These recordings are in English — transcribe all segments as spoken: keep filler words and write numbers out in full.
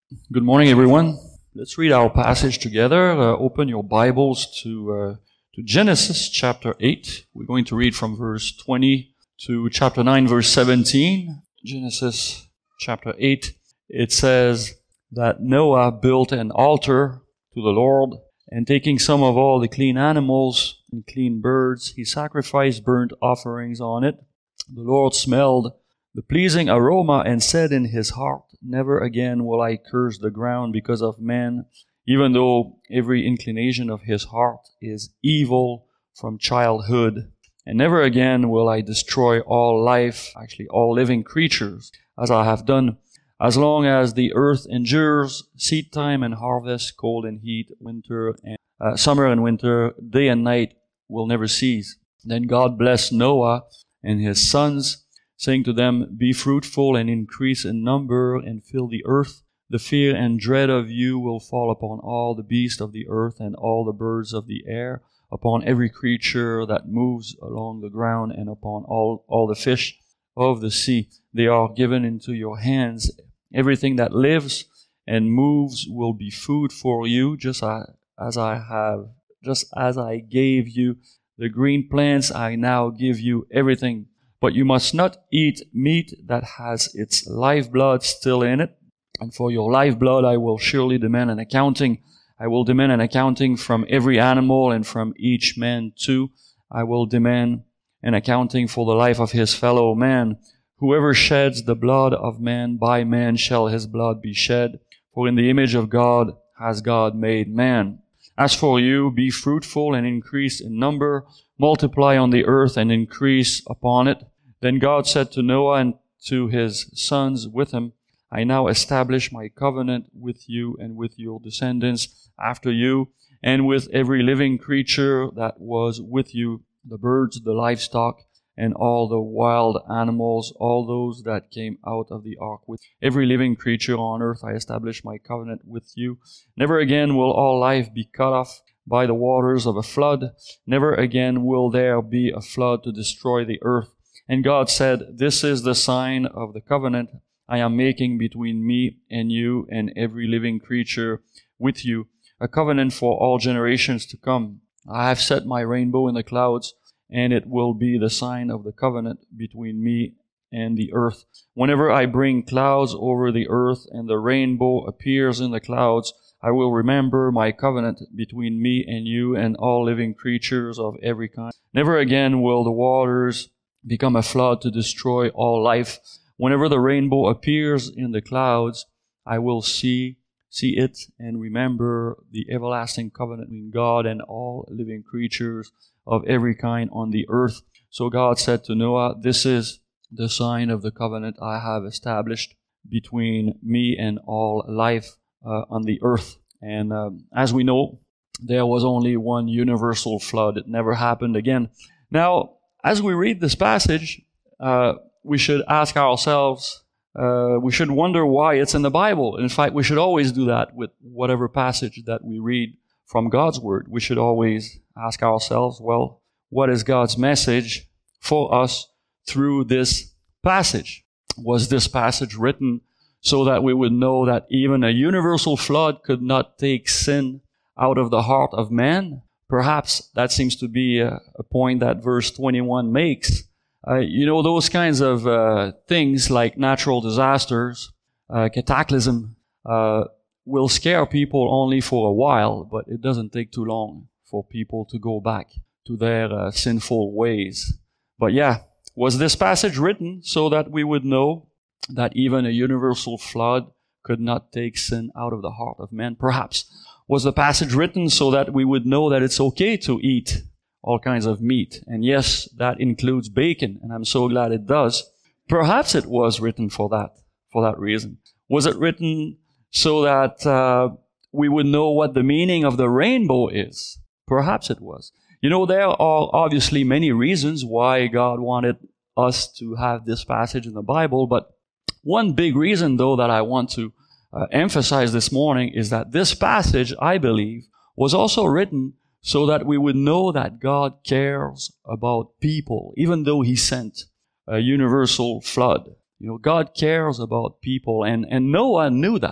Good morning, everyone. Let's read our passage together. Uh, open your Bibles to uh, to Genesis chapter eight. We're going to read from verse twenty to chapter nine, verse seventeen. Genesis chapter eight. It says that Noah built an altar to the Lord, and taking some of all the clean animals and clean birds, he sacrificed burnt offerings on it. The Lord smelled the pleasing aroma and said in his heart, "Never again will I curse the ground because of man, even though every inclination of his heart is evil from childhood. And never again will I destroy all life, actually all living creatures, as I have done, as long as the earth endures, seed time and harvest, cold and heat, winter and uh, summer and winter, day and night will never cease." Then God blessed Noah and his sons, saying to them, "Be fruitful and increase in number and fill the earth. The fear and dread of you will fall upon all the beasts of the earth and all the birds of the air, upon every creature that moves along the ground and upon all, all the fish of the sea. They are given into your hands. Everything that lives and moves will be food for you, just as I have, just as I gave you the green plants, I now give you everything. But you must not eat meat that has its lifeblood still in it. And for your lifeblood I will surely demand an accounting. I will demand an accounting from every animal and from each man too. I will demand an accounting for the life of his fellow man. Whoever sheds the blood of man, by man shall his blood be shed. For in the image of God has God made man. As for you, be fruitful and increase in number. Multiply on the earth and increase upon it." Then God said to Noah and to his sons with him, "I now establish my covenant with you and with your descendants after you, and with every living creature that was with you, the birds, the livestock, and all the wild animals, all those that came out of the ark. With every living creature on earth I establish my covenant with you. Never again will all life be cut off by the waters of a flood. Never again will there be a flood to destroy the earth." And God said, "This is the sign of the covenant I am making between me and you and every living creature with you, a covenant for all generations to come. I have set my rainbow in the clouds, and it will be the sign of the covenant between me and the earth. Whenever I bring clouds over the earth and the rainbow appears in the clouds, I will remember my covenant between me and you and all living creatures of every kind. Never again will the waters become a flood to destroy all life. Whenever the rainbow appears in the clouds, I will see see it and remember the everlasting covenant between God and all living creatures of every kind on the earth." So God said to Noah, "This is the sign of the covenant I have established between me and all life uh, on the earth." And um, as we know, there was only one universal flood. It never happened again. Now, as we read this passage, uh, we should ask ourselves, uh, we should wonder why it's in the Bible. In fact, we should always do that with whatever passage that we read from God's Word. We should always ask ourselves, well, what is God's message for us through this passage? Was this passage written so that we would know that even a universal flood could not take sin out of the heart of man? Perhaps that seems to be a, a point that verse twenty-one makes. Uh, you know, those kinds of uh, things like natural disasters, uh, cataclysm, uh, will scare people only for a while, but it doesn't take too long for people to go back to their uh, sinful ways. But yeah, was this passage written so that we would know that even a universal flood could not take sin out of the heart of man? Perhaps. Was the passage written so that we would know that it's okay to eat all kinds of meat? And yes, that includes bacon, and I'm so glad it does. Perhaps it was written for that, for that reason. Was it written so that uh, we would know what the meaning of the rainbow is? Perhaps it was. You know, there are obviously many reasons why God wanted us to have this passage in the Bible, but one big reason, though, that I want to uh, emphasize this morning is that this passage, I believe, was also written so that we would know that God cares about people, even though He sent a universal flood. You know, God cares about people, and, and Noah knew that.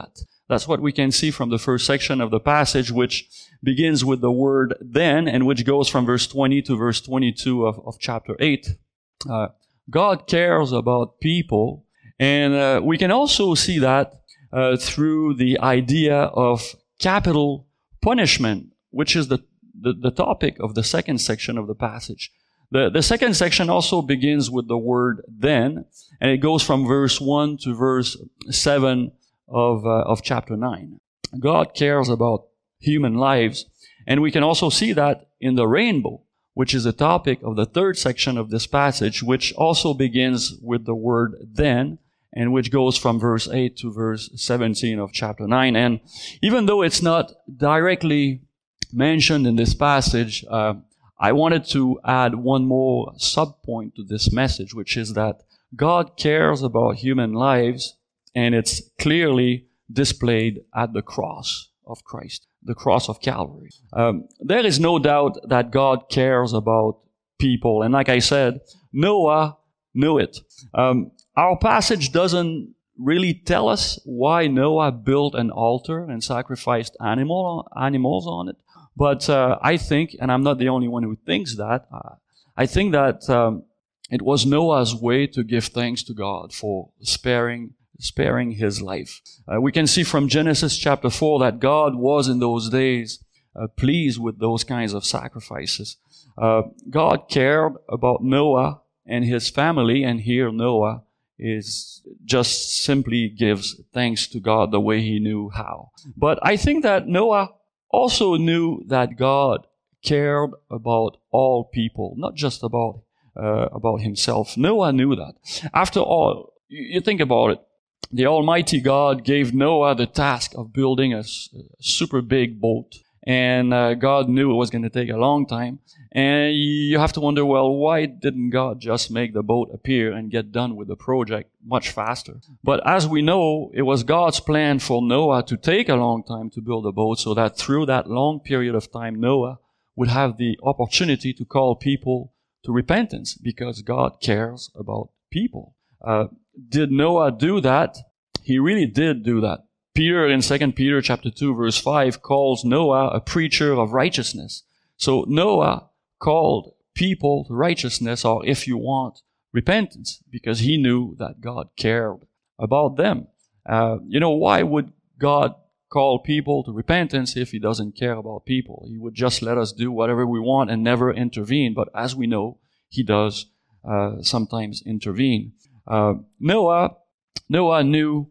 That's what we can see from the first section of the passage, which begins with the word then, and which goes from verse twenty to verse twenty-two of, of chapter eight. Uh, God cares about people, and uh, we can also see that uh, through the idea of capital punishment, which is the, the, the topic of the second section of the passage. The, the second section also begins with the word then, and it goes from verse one to verse seven of, uh, of chapter nine. God cares about human lives, and we can also see that in the rainbow, which is the topic of the third section of this passage, which also begins with the word then, and which goes from verse eight to verse seventeen of chapter nine. And even though it's not directly mentioned in this passage, uh, I wanted to add one more subpoint to this message, which is that God cares about human lives, and it's clearly displayed at the cross of Christ, the cross of Calvary. Um, there is no doubt that God cares about people, and like I said, Noah knew it. Um, our passage doesn't really tell us why Noah built an altar and sacrificed animal animals on it. But uh, I think, and I'm not the only one who thinks that, uh, I think that um, it was Noah's way to give thanks to God for sparing sparing his life. Uh, we can see from Genesis chapter four that God was in those days uh, pleased with those kinds of sacrifices. Uh, God cared about Noah and his family, and here Noah is just simply gives thanks to God the way he knew how. But I think that Noah also knew that God cared about all people, not just about uh, about himself. Noah knew that. After all, you, you think about it. The Almighty God gave Noah the task of building a, a super big boat, and uh, God knew it was going to take a long time. And you have to wonder, well, why didn't God just make the boat appear and get done with the project much faster? But as we know, it was God's plan for Noah to take a long time to build a boat, so that through that long period of time, Noah would have the opportunity to call people to repentance, because God cares about people. Uh, did Noah do that? He really did do that. Peter in Second Peter chapter two verse five calls Noah a preacher of righteousness. So Noah called people to righteousness, or if you want, repentance, because he knew that God cared about them. Uh, you know, why would God call people to repentance if he doesn't care about people? He would just let us do whatever we want and never intervene. But as we know, he does uh, sometimes intervene. Uh, Noah, Noah knew,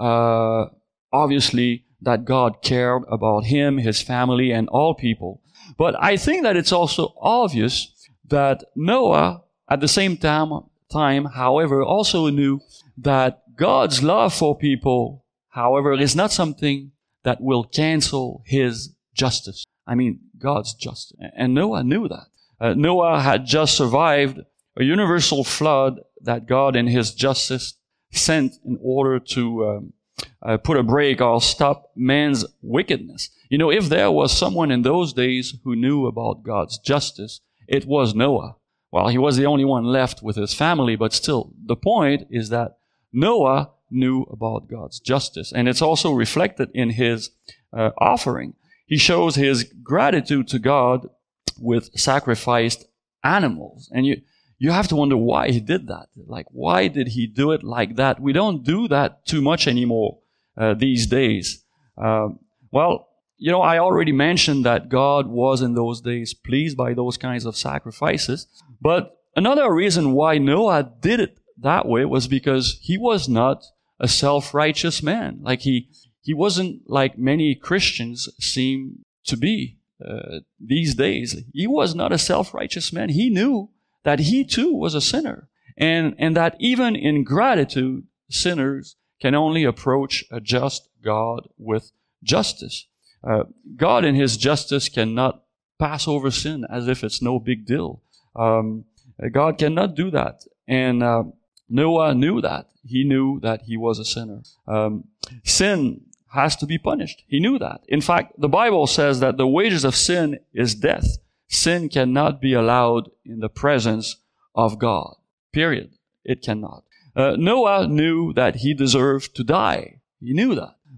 uh, obviously, that God cared about him, his family, and all people. But I think that it's also obvious that Noah, at the same time, time, however, also knew that God's love for people, however, is not something that will cancel his justice. I mean, God's justice. And Noah knew that. Uh, Noah had just survived a universal flood that God in his justice sent in order to um, uh, put a break or stop man's wickedness. You know, if there was someone in those days who knew about God's justice, it was Noah. Well, he was the only one left with his family, but still, the point is that Noah knew about God's justice. And it's also reflected in his uh, offering. He shows his gratitude to God with sacrificed animals. And you You have to wonder why he did that. Like, why did he do it like that? We don't do that too much anymore uh, these days. Uh, well, you know, I already mentioned that God was in those days pleased by those kinds of sacrifices. But another reason why Noah did it that way was because he was not a self-righteous man. Like, he, he wasn't like many Christians seem to be uh, these days. He was not a self-righteous man. He knew that he too was a sinner, and, and that even in gratitude, sinners can only approach a just God with justice. Uh, God in his justice cannot pass over sin as if it's no big deal. Um, God cannot do that. And uh, Noah knew that. He knew that he was a sinner. Um, sin has to be punished. He knew that. In fact, the Bible says that the wages of sin is death. Sin cannot be allowed in the presence of God. Period. It cannot. Uh, Noah knew that he deserved to die. He knew that.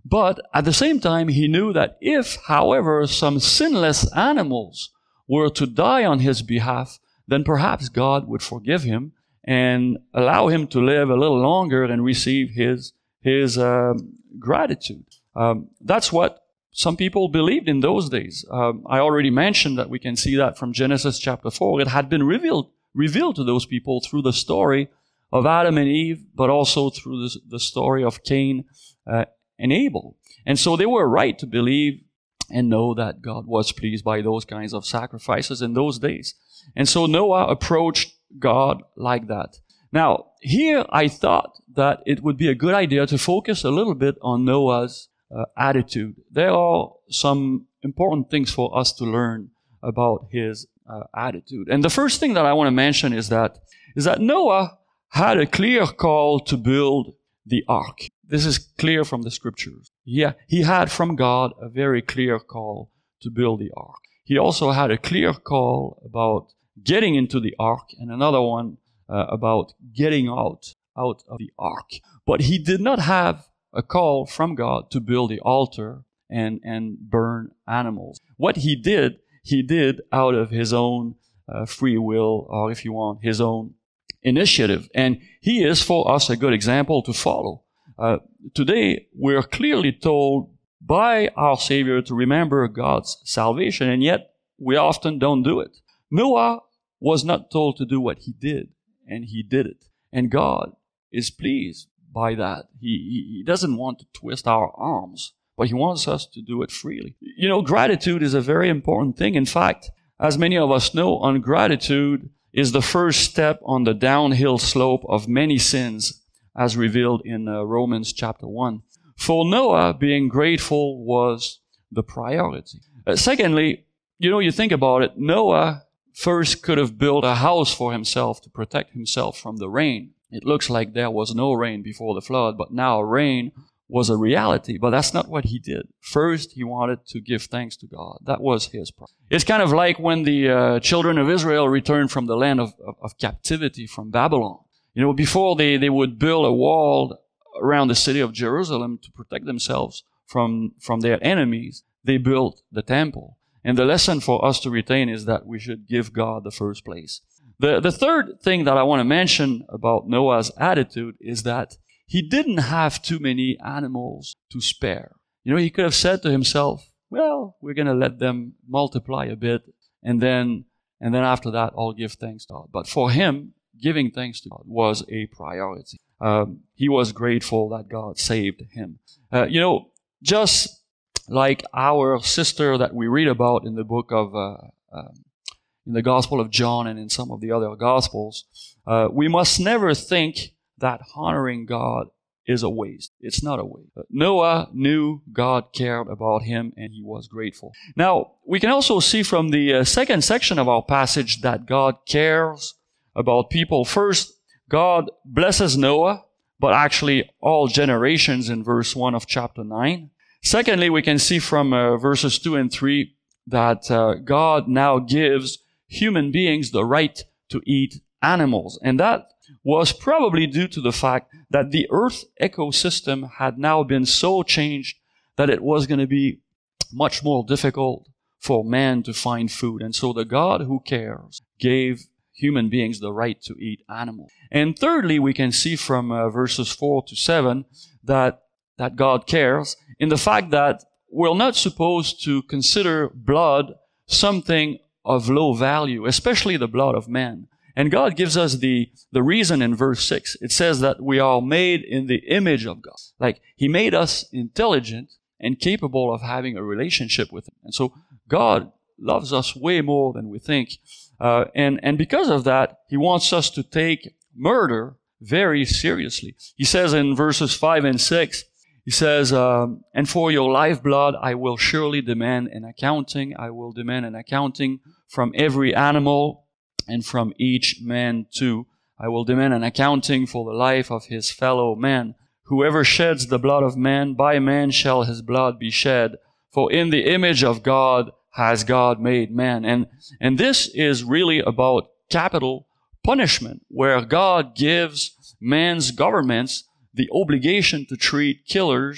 But at the same time, he knew that if, however, some sinless animals were to die on his behalf, then perhaps God would forgive him and allow him to live a little longer and receive his his uh, gratitude. Um, that's what some people believed in those days. Um, I already mentioned that we can see that from Genesis chapter four. It had been revealed revealed to those people through the story of Adam and Eve, but also through the, the story of Cain uh, and Abel. And so they were right to believe and know that God was pleased by those kinds of sacrifices in those days. And so Noah approached God like that. Now, here I thought that it would be a good idea to focus a little bit on Noah's uh, attitude. There are some important things for us to learn about his uh, attitude. And the first thing that I want to mention is that is that Noah had a clear call to build the ark. This is clear from the scriptures. Yeah, he had from God a very clear call to build the ark. He also had a clear call about getting into the ark, and another one uh, about getting out, out of the ark. But he did not have a call from God to build the altar and, and burn animals. What he did, he did out of his own uh, free will, or if you want, his own initiative. And he is for us a good example to follow. Uh, today, we're clearly told by our Savior to remember God's salvation, and yet we often don't do it. Noah was not told to do what he did, and he did it. And God is pleased by that. He, he, he doesn't want to twist our arms, but he wants us to do it freely. You know, gratitude is a very important thing. In fact, as many of us know, ungratitude is the first step on the downhill slope of many sins, as revealed in uh, Romans chapter one. For Noah, being grateful was the priority. Uh, secondly, you know, you think about it, Noah first could have built a house for himself to protect himself from the rain. It looks like there was no rain before the flood, but now rain was a reality. But that's not what he did. First, he wanted to give thanks to God. That was his problem. It's kind of like when the uh, children of Israel returned from the land of, of, of captivity from Babylon. You know, before they, they would build a wall around the city of Jerusalem to protect themselves from, from their enemies, they built the temple. And the lesson for us to retain is that we should give God the first place. The, the third thing that I want to mention about Noah's attitude is that he didn't have too many animals to spare. You know, he could have said to himself, well, we're going to let them multiply a bit, and then, and then after that, I'll give thanks to God. But for him, giving thanks to God was a priority. Um, he was grateful that God saved him. Uh, you know, just like our sister that we read about in the book of, uh, um, in the Gospel of John and in some of the other Gospels, uh, we must never think that honoring God is a waste. It's not a waste. Noah knew God cared about him and he was grateful. Now, we can also see from the uh, second section of our passage that God cares about people. First, God blesses Noah, but actually all generations in verse one of chapter nine. Secondly, we can see from uh, verses two and three that uh, God now gives human beings the right to eat animals. And that was probably due to the fact that the earth ecosystem had now been so changed that it was going to be much more difficult for man to find food. And so the God who cares gave human beings the right to eat animals. And thirdly, we can see from uh, verses four to seven that, that God cares in the fact that we're not supposed to consider blood something of low value, especially the blood of man. And God gives us the, the reason in verse six. It says that we are made in the image of God. Like, He made us intelligent and capable of having a relationship with Him. And so God loves us way more than we think. Uh, and, and because of that, He wants us to take murder very seriously. He says in verses five and six, He says, um, and for your lifeblood I will surely demand an accounting. I will demand an accounting from every animal and from each man too. I will demand an accounting for the life of his fellow man. Whoever sheds the blood of man, by man shall his blood be shed. For in the image of God has God made man. And, and this is really about capital punishment, where God gives man's governments the obligation to treat killers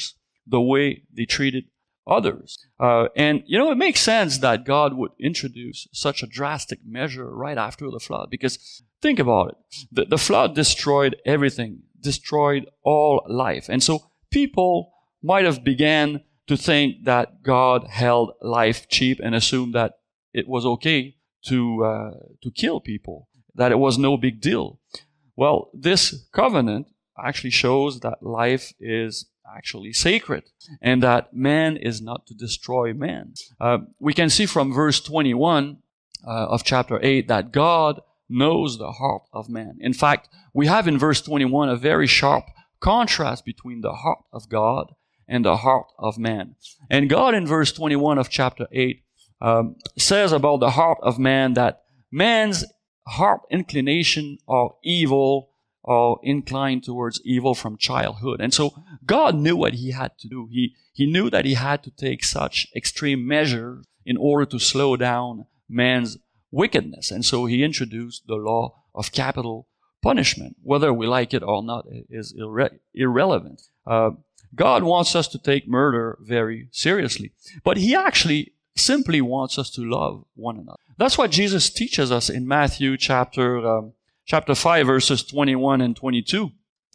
the way they treated others. Uh, and, you know, it makes sense that God would introduce such a drastic measure right after the flood, because think about it. The, the flood destroyed everything, destroyed all life. And so people might have began to think that God held life cheap and assumed that it was okay to uh, to kill people, that it was no big deal. Well, this covenant actually shows that life is actually sacred and that man is not to destroy man. Uh, we can see from verse twenty-one uh, of chapter eight that God knows the heart of man. In fact, we have in verse twenty-one a very sharp contrast between the heart of God and the heart of man. And God in verse twenty-one of chapter eight um, says about the heart of man that man's heart inclination are evil, or inclined towards evil from childhood. And so God knew what he had to do. He, he knew that he had to take such extreme measures in order to slow down man's wickedness. And so he introduced the law of capital punishment. Whether we like it or not is irre- irrelevant. Uh, God wants us to take murder very seriously. But he actually simply wants us to love one another. That's what Jesus teaches us in Matthew chapter um, chapter five, verses twenty-one and twenty-two.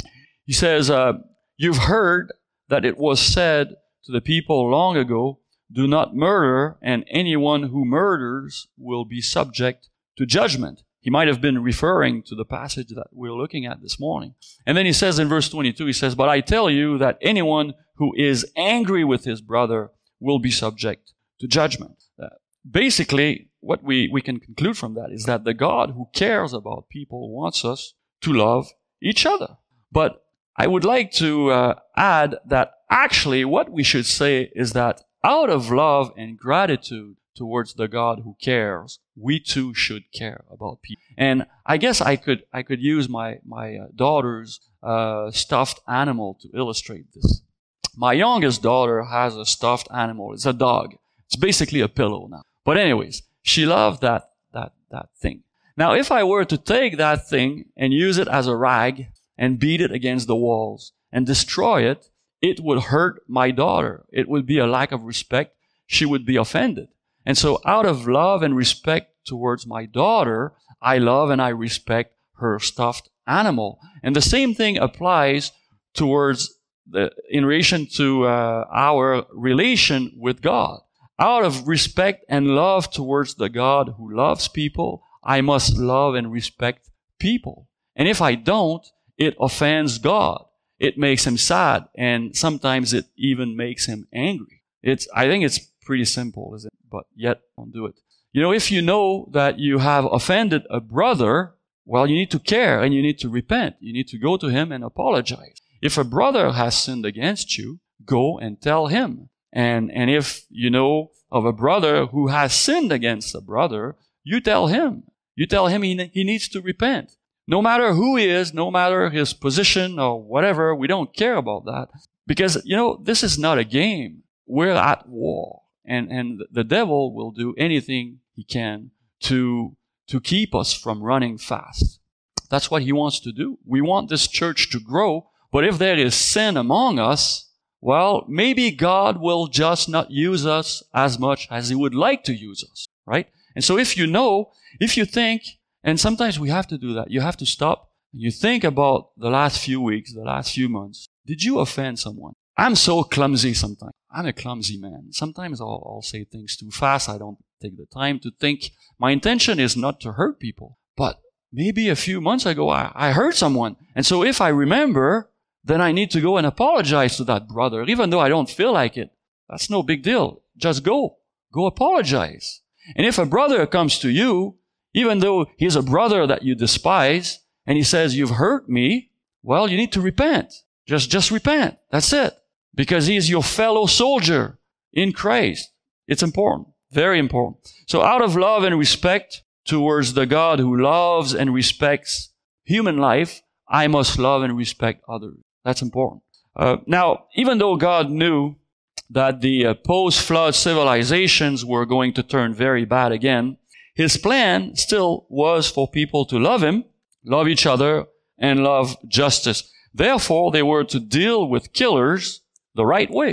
He says, uh, you've heard that it was said to the people long ago, do not murder, and anyone who murders will be subject to judgment. He might have been referring to the passage that we're looking at this morning. And then he says in verse twenty-two, he says, but I tell you that anyone who is angry with his brother will be subject to judgment. Uh, basically, what we, we can conclude from that is that the God who cares about people wants us to love each other. But I would like to uh, add that actually what we should say is that out of love and gratitude towards the God who cares, we too should care about people. And I guess I could I could use my my uh, daughter's uh, stuffed animal to illustrate this. My youngest daughter has a stuffed animal. It's a dog. It's basically a pillow now. But anyways, she loved that that that thing. Now, if I were to take that thing and use it as a rag and beat it against the walls and destroy it, it would hurt my daughter. It would be a lack of respect. She would be offended. And so out of love and respect towards my daughter, I love and I respect her stuffed animal. And the same thing applies towards the, in relation to uh, our relation with God. Out of respect and love towards the God who loves people, I must love and respect people. And if I don't, it offends God. It makes him sad, and sometimes it even makes him angry. It's, I think it's pretty simple, isn't it? But yet, don't do it. You know, if you know that you have offended a brother, well, you need to care and you need to repent. You need to go to him and apologize. If a brother has sinned against you, go and tell him. And, and if you know of a brother who has sinned against a brother, you tell him. You tell him he, he needs to repent. No matter who he is, no matter his position or whatever, we don't care about that. Because, you know, this is not a game. We're at war. And, and the devil will do anything he can to, to keep us from running fast. That's what he wants to do. We want this church to grow, but if there is sin among us, well, maybe God will just not use us as much as he would like to use us, right? And so if you know, if you think, and sometimes we have to do that, you have to stop and you think about the last few weeks, the last few months. Did you offend someone? I'm so clumsy sometimes. I'm a clumsy man. Sometimes I'll, I'll say things too fast. I don't take the time to think. My intention is not to hurt people. But maybe a few months ago, I, I hurt someone. And so if I remember, then I need to go and apologize to that brother, even though I don't feel like it. That's no big deal. Just go. Go apologize. And if a brother comes to you, even though he's a brother that you despise, and he says, you've hurt me, well, you need to repent. Just, just repent. That's it. Because he is your fellow soldier in Christ. It's important. Very important. So out of love and respect towards the God who loves and respects human life, I must love and respect others. That's important. Uh, now, even though God knew that the uh, post-flood civilizations were going to turn very bad again, his plan still was for people to love him, love each other, and love justice. Therefore, they were to deal with killers the right way.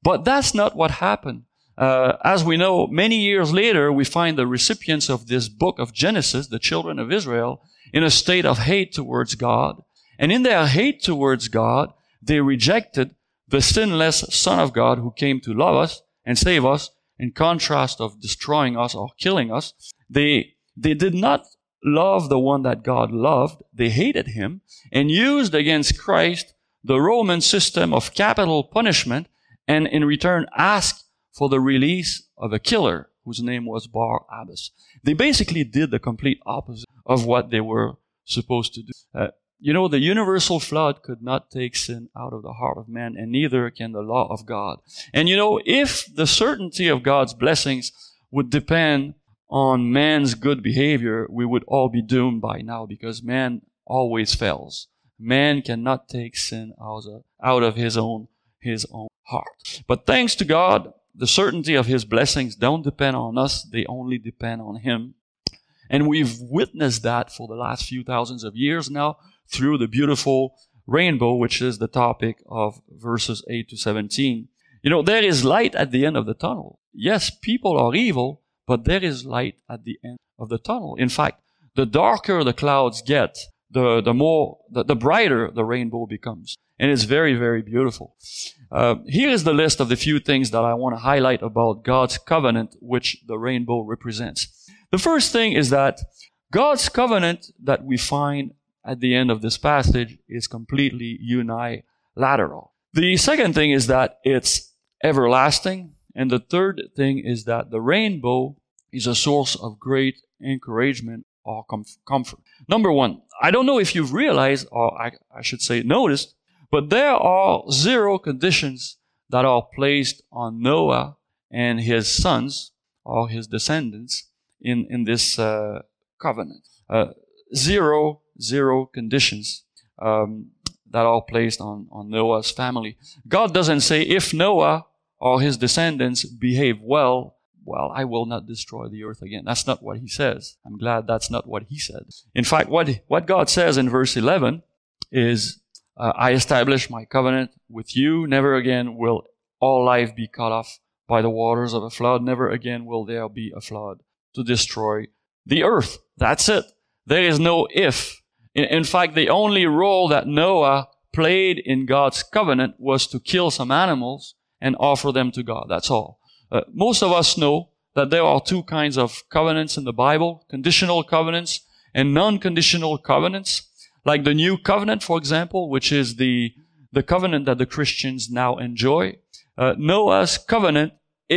But that's not what happened. Uh, as we know, many years later, we find the recipients of this book of Genesis, the children of Israel, in a state of hate towards God. And in their hate towards God, they rejected the sinless Son of God who came to love us and save us, in contrast of destroying us or killing us. They, they did not love the one that God loved. They hated him and used against Christ the Roman system of capital punishment, and in return asked for the release of a killer whose name was Barabbas. They basically did the complete opposite of what they were supposed to do. Uh, you know, the universal flood could not take sin out of the heart of man, and neither can the law of God. And you know, if the certainty of God's blessings would depend on man's good behavior, we would all be doomed by now, because man always fails. Man cannot take sin out of, out of his own, his own heart. But thanks to God, the certainty of his blessings don't depend on us, they only depend on him. And we've witnessed that for the last few thousands of years now through the beautiful rainbow, which is the topic of verses eight to seventeen. You know, there is light at the end of the tunnel. Yes, people are evil, but there is light at the end of the tunnel. In fact, the darker the clouds get, the, the more, the, the brighter the rainbow becomes. And it's very, very beautiful. Uh, here is the list of the few things that I want to highlight about God's covenant, which the rainbow represents. The first thing is that God's covenant that we find at the end of this passage is completely unilateral. The second thing is that it's everlasting. And the third thing is that the rainbow is a source of great encouragement or comf- comfort. Number one, I don't know if you've realized, or I, I should say noticed, but there are zero conditions that are placed on Noah and his sons or his descendants in, in this uh, covenant. Uh, zero, zero conditions um, that are placed on, on Noah's family. God doesn't say, if Noah or his descendants behave well, well, I will not destroy the earth again. That's not what he says. I'm glad that's not what he said. In fact, what, what God says in verse eleven is, uh, I establish my covenant with you. Never again will all life be cut off by the waters of a flood. Never again will there be a flood to destroy the earth. That's it. There is no if. In, in fact, the only role that Noah played in God's covenant was to kill some animals and offer them to God. That's all. Uh, most of us know that there are two kinds of covenants in the Bible, conditional covenants and non-conditional covenants. Like the new covenant, for example, which is the, the covenant that the Christians now enjoy. Uh, Noah's covenant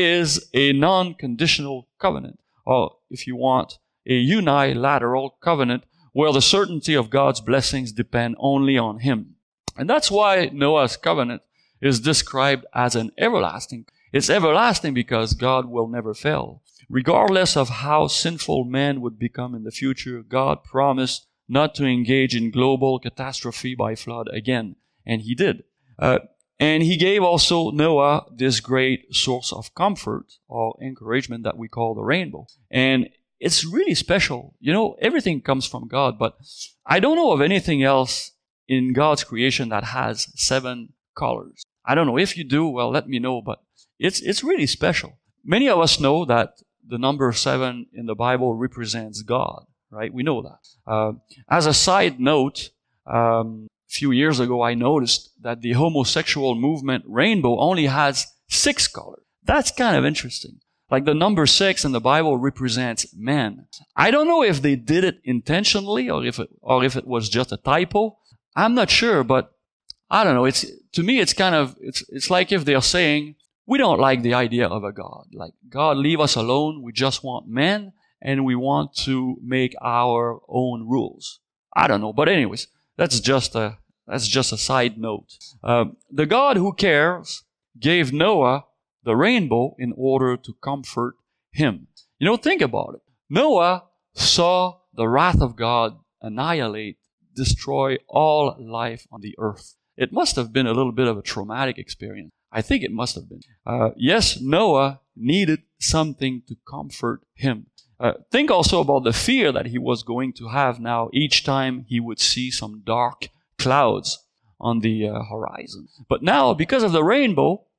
is a non-conditional covenant, or if you want, a unilateral covenant where the certainty of God's blessings depend only on him. And that's why Noah's covenant is described as an everlasting. It's everlasting because God will never fail. Regardless of how sinful man would become in the future, God promised not to engage in global catastrophe by flood again. And he did. Uh, and he gave also Noah this great source of comfort or encouragement that we call the rainbow. And it's really special. You know, everything comes from God, but I don't know of anything else in God's creation that has seven colors. I don't know. If you do, well, let me know, but it's it's really special. Many of us know that the number seven in the Bible represents God, right? We know that. Uh, as a side note, um, a few years ago, I noticed that the homosexual movement rainbow only has six colors. That's kind of interesting. Like the number six in the Bible represents man. I don't know if they did it intentionally or if it, or if it was just a typo. I'm not sure, but I don't know. It's, to me, it's kind of, it's, it's like if they're saying, we don't like the idea of a God. Like, God, leave us alone. We just want men and we want to make our own rules. I don't know. But anyways, that's just a, that's just a side note. Uh, the God who cares gave Noah the rainbow in order to comfort him. You know, think about it. Noah saw the wrath of God annihilate, destroy all life on the earth. It must have been a little bit of a traumatic experience. I think it must have been. Uh, yes, Noah needed something to comfort him. Uh, think also about the fear that he was going to have now each time he would see some dark clouds on the uh, horizon. But now, because of the rainbow,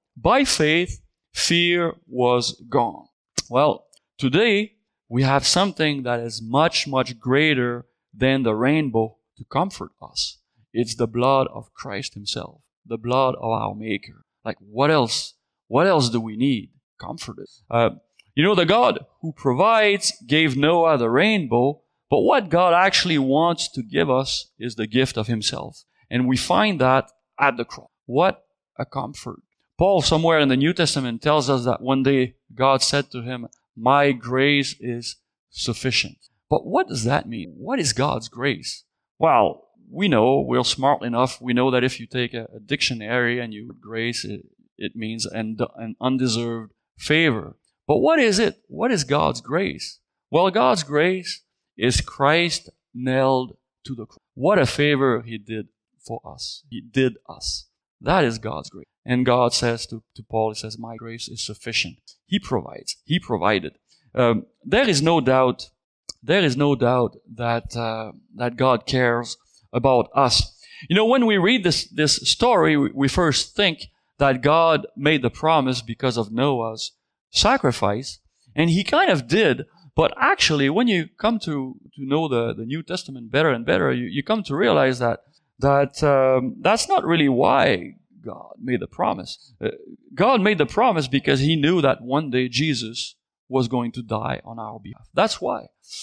by faith, fear was gone. Well, today we have something that is much, much greater than the rainbow to comfort us. It's the blood of Christ himself, the blood of our Maker. Like, what else? What else do we need? Comforted. Uh, you know, the God who provides gave Noah the rainbow, but what God actually wants to give us is the gift of himself. And we find that at the cross. What a comfort. Paul, somewhere in the New Testament, tells us that one day God said to him, "My grace is sufficient." But what does that mean? What is God's grace? Well, we know, we're smart enough, we know that if you take a, a dictionary and you grace, it, it means an, an undeserved favor. But what is it? What is God's grace? Well, God's grace is Christ nailed to the cross. What a favor he did for us. He did us. That is God's grace. And God says to, to Paul, he says, "My grace is sufficient." He provides. He provided. Um, there is no doubt, there is no doubt that, uh, that God cares about us. You know, when we read this, this story, we, we first think that God made the promise because of Noah's sacrifice, and he kind of did. But actually, when you come to, to know the, the New Testament better and better, you, you come to realize that that um, that's not really why God made the promise. Uh, God made the promise because he knew that one day Jesus was going to die on our behalf. That's why.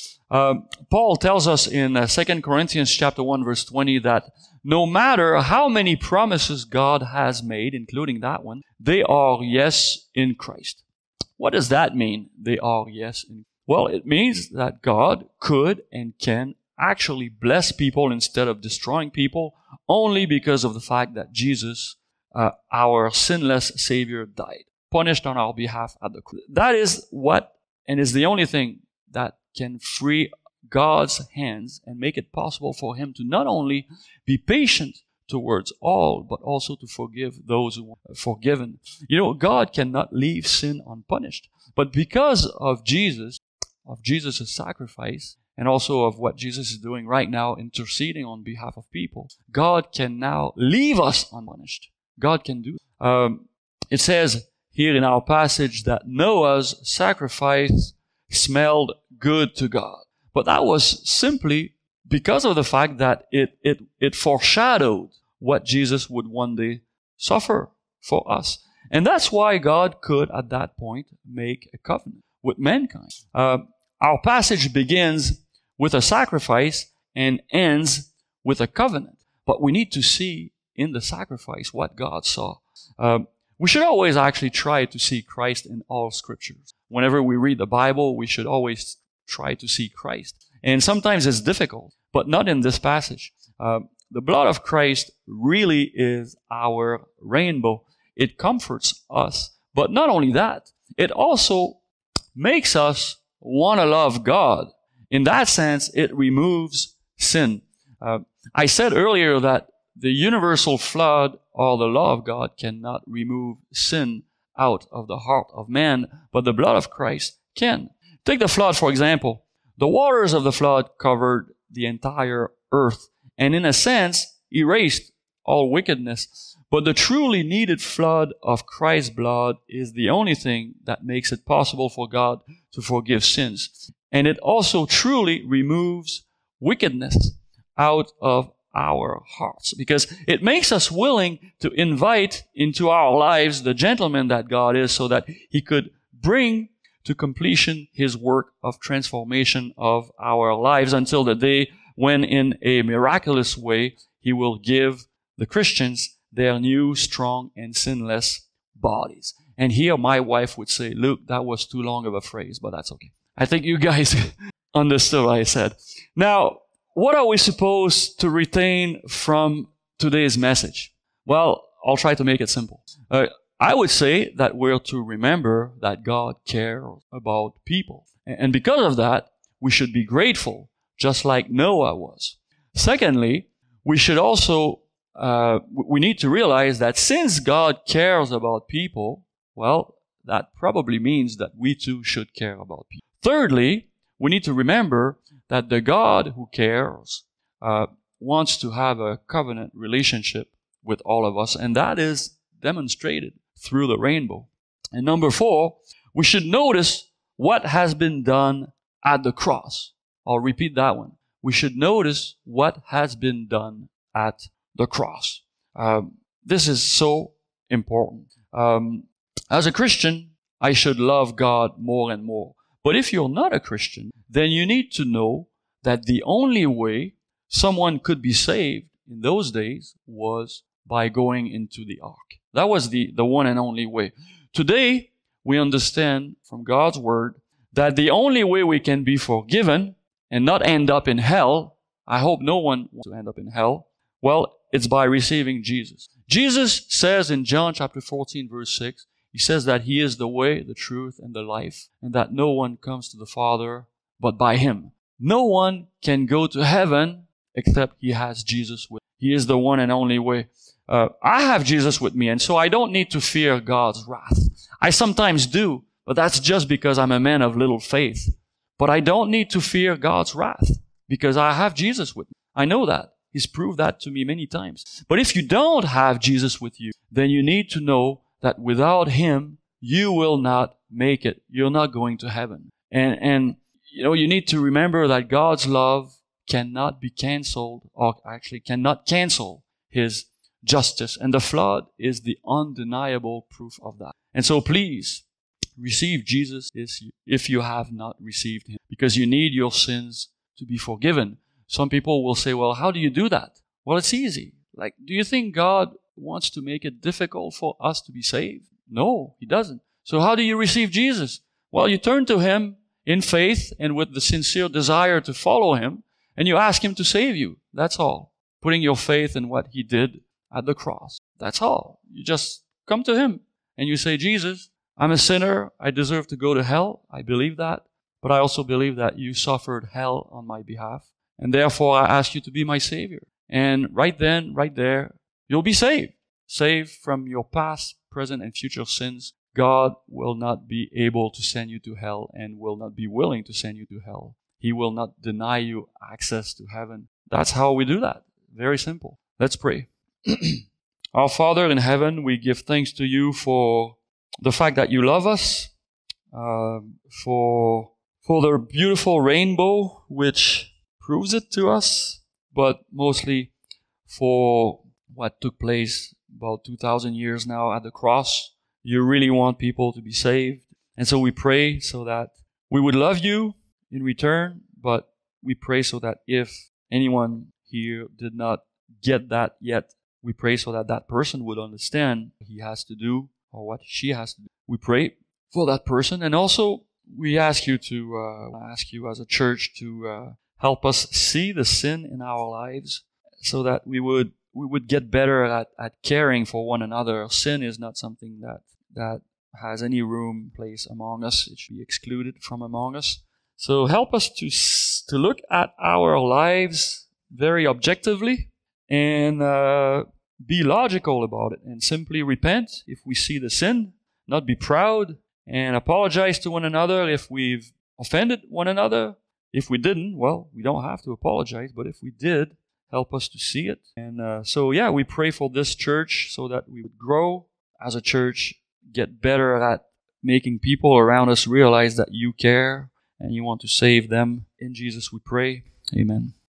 Um, Paul tells us in uh, Second Corinthians chapter one, verse twenty, that no matter how many promises God has made, including that one, they are yes in Christ. What does that mean? They are yes in Christ. Well, it means that God could and can actually bless people instead of destroying people only because of the fact that Jesus, uh, our sinless Savior, died, punished on our behalf at the cross. That is what, and is the only thing that can free God's hands and make it possible for him to not only be patient towards all, but also to forgive those who are forgiven. You know, God cannot leave sin unpunished. But because of Jesus, of Jesus' sacrifice, and also of what Jesus is doing right now, interceding on behalf of people, God can now leave us unpunished. God can do it. Um, it says here in our passage that Noah's sacrifice smelled good to God. But that was simply because of the fact that it, it, it foreshadowed what Jesus would one day suffer for us. And that's why God could, at that point, make a covenant with mankind. Uh, our passage begins with a sacrifice and ends with a covenant. But we need to see in the sacrifice what God saw. Um, we should always actually try to see Christ in all scriptures. Whenever we read the Bible, we should always try to see Christ. And sometimes it's difficult, but not in this passage. Um, the blood of Christ really is our rainbow. It comforts us. But not only that, it also makes us want to love God. In that sense, it removes sin. Uh, I said earlier that the universal flood or the law of God cannot remove sin out of the heart of man, but the blood of Christ can. Take the flood, for example. The waters of the flood covered the entire earth and in a sense erased all wickedness. But the truly needed flood of Christ's blood is the only thing that makes it possible for God to forgive sins. And it also truly removes wickedness out of our hearts, because it makes us willing to invite into our lives the gentleman that God is, so that he could bring to completion his work of transformation of our lives until the day when, in a miraculous way, he will give the Christians their new, strong, and sinless bodies. And here my wife would say, "Luke, that was too long of a phrase," but that's okay. I think you guys understood what I said. Now, what are we supposed to retain from today's message? Well, I'll try to make it simple. Uh, I would say that we're to remember that God cares about people. And because of that, we should be grateful, just like Noah was. Secondly, we should also, uh, we need to realize that since God cares about people, well, that probably means that we too should care about people. Thirdly, we need to remember that the God who cares uh, wants to have a covenant relationship with all of us, and that is demonstrated through the rainbow. And number four, we should notice what has been done at the cross. I'll repeat that one. We should notice what has been done at the cross. Um, this is so important. Um, as a Christian, I should love God more and more. But if you're not a Christian, then you need to know that the only way someone could be saved in those days was by going into the ark. That was the, the one and only way. Today, we understand from God's Word that the only way we can be forgiven and not end up in hell, I hope no one wants to end up in hell, well, it's by receiving Jesus. Jesus says in John chapter fourteen, verse six, He says that He is the way, the truth, and the life, and that no one comes to the Father but by Him. No one can go to heaven except he has Jesus with him. He is the one and only way. Uh, I have Jesus with me, and so I don't need to fear God's wrath. I sometimes do, but that's just because I'm a man of little faith. But I don't need to fear God's wrath because I have Jesus with me. I know that. He's proved that to me many times. But if you don't have Jesus with you, then you need to know that without Him, you will not make it. You're not going to heaven. And, and you know, you need to remember that God's love cannot be canceled, or actually cannot cancel His justice. And the flood is the undeniable proof of that. And so please, receive Jesus if you have not received Him, because you need your sins to be forgiven. Some people will say, well, how do you do that? Well, it's easy. Like, do you think God wants to make it difficult for us to be saved? No, He doesn't. So how do you receive Jesus? Well, you turn to Him in faith and with the sincere desire to follow Him, and you ask Him to save you. That's all. Putting your faith in what He did at the cross. That's all. You just come to Him and you say, Jesus, I'm a sinner. I deserve to go to hell. I believe that. But I also believe that you suffered hell on my behalf. And therefore, I ask you to be my Savior. And right then, right there, you'll be saved. Saved from your past, present, and future sins. God will not be able to send you to hell and will not be willing to send you to hell. He will not deny you access to heaven. That's how we do that. Very simple. Let's pray. Our Father in heaven, we give thanks to you for the fact that you love us, uh, for, for the beautiful rainbow which proves it to us, but mostly for what took place about two thousand years now at the cross. You really want people to be saved. And so we pray so that we would love you in return, but we pray so that if anyone here did not get that yet, we pray so that that person would understand what he has to do or what she has to do. We pray for that person, and also we ask you to uh, ask you as a church to uh, help us see the sin in our lives, so that we would we would get better at, at caring for one another. Sin is not something that that has any room, place among us. It should be excluded from among us. So help us to to look at our lives very objectively and uh, be logical about it, and simply repent if we see the sin, not be proud, and apologize to one another if we've offended one another. If we didn't, well, we don't have to apologize, but if we did, help us to see it. And uh, so, yeah, we pray for this church so that we would grow as a church, get better at making people around us realize that you care and you want to save them. In Jesus we pray. Amen.